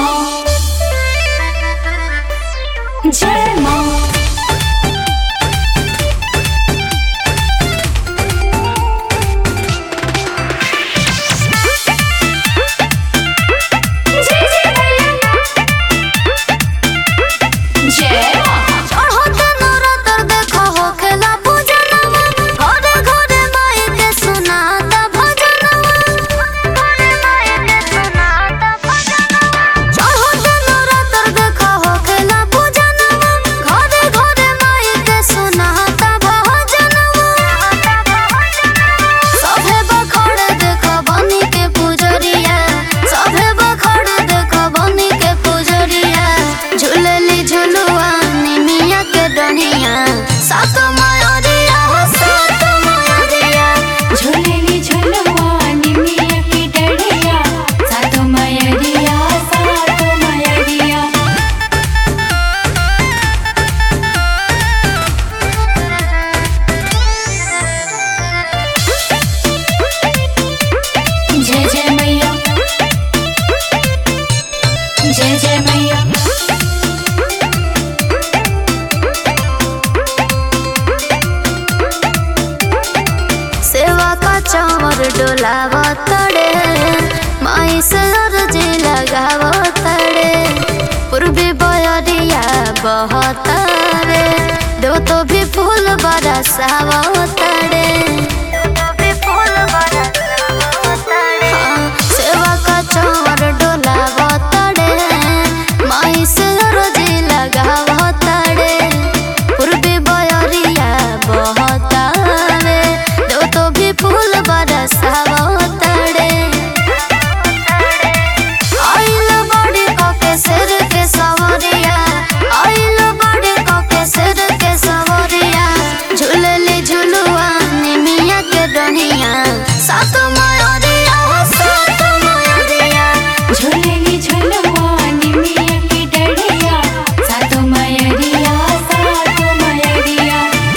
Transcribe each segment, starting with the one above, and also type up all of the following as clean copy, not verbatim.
माँ जय माँ। जय जय मैया। सेवा का चावर डोलाव तड़े माई से अर्जी लगाव तड़े पूर्वी बयरिया बहतरे दो तो भी फूल बरसाव तड़े सेवा का चावर डोलाव तड़े माई से अर्जी लगाव तड़े पूर्वी बयरिया बहतरे दो तो भी फूल बरसाव तड़े आइल बड़ी के सिर के सवरिया आइल बड़ी के सिर के सवरिया झूलली झुलुआ निमिया के डनिया सात मयरिया सात मयरिया झूलेली झुलवा निमिया की डढ़िया सातो मयरिया सातो मयरिया।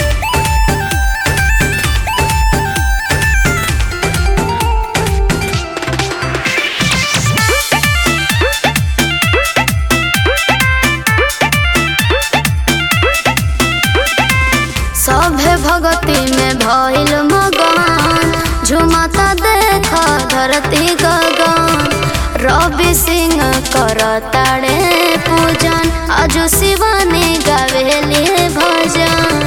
सभे भगती में भइल मगन झुमता देख धरती गगन रवि सिंह करताड़े पूजन आजू शिवानी गावेली भजन।